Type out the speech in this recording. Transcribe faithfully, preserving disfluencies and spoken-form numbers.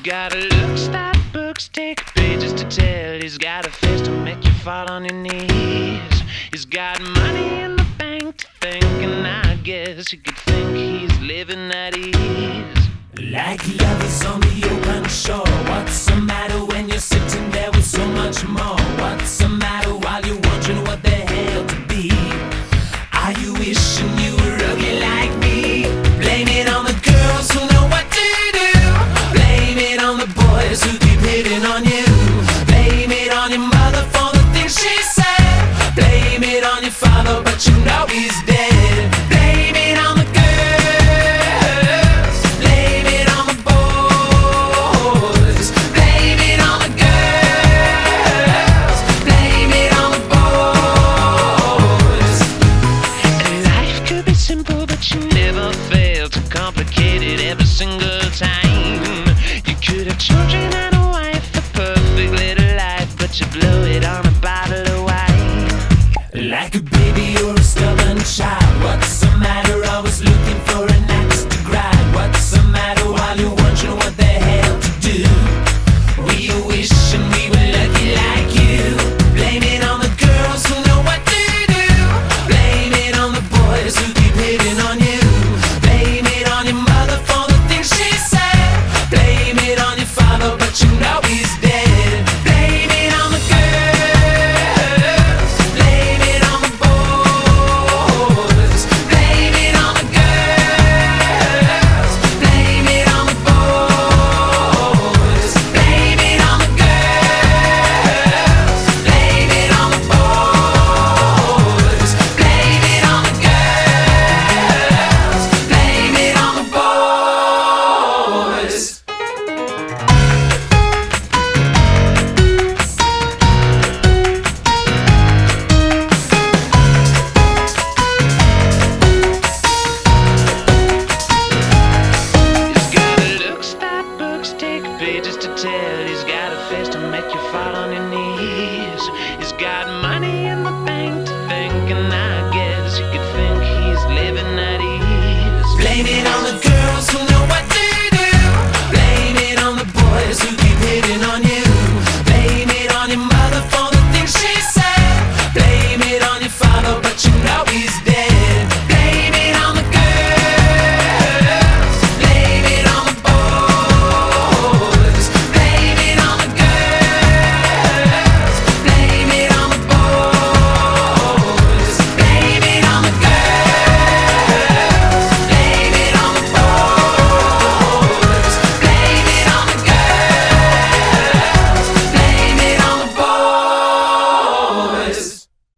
got a looks that books take pages to tell. He's got a face to make you fall on your knees. He's got money in the bank to think, and I guess you could think he's living at ease. Like lovers on the open shore. What's the matter when you're sitting there with so much more? What's the matter while you're wondering what the hell to be? Are you wishing you were ugly like me? Blame it on the girls who know what to do. Blame it on the boys who keep hitting on you. Blame it on your mother for the things she said. Blame it on your father, but you know he's dead. Blame it on the girls. Blame it on the boys. Blame it on the girls. Blame it on the boys. Life could be simple, but you never fail to complicate it every single time. You could have children and a wife, a perfect little life, but you blow it on a bottle of wine. Like a baby or a stubborn child. What's the matter? Always looking for an axe to grind. What's the matter while you're wondering what the hell to do? We wishing we were lucky like you. Blame it on the girls who know what to do. Blame it on the boys who keep hitting on you. Blame it on your mother for the things she said. Blame it on your father, but you know he's dead. Blame it on the girls. Blame it on the boys. Blame it on the girls. Blame it on the boys. Blame it on the girls. Blame it on the boys. Blame it on the girls. Blame it on the boys. He's got a looks that books take pages to tell. He's got a face to make you fall on your knees. He's got money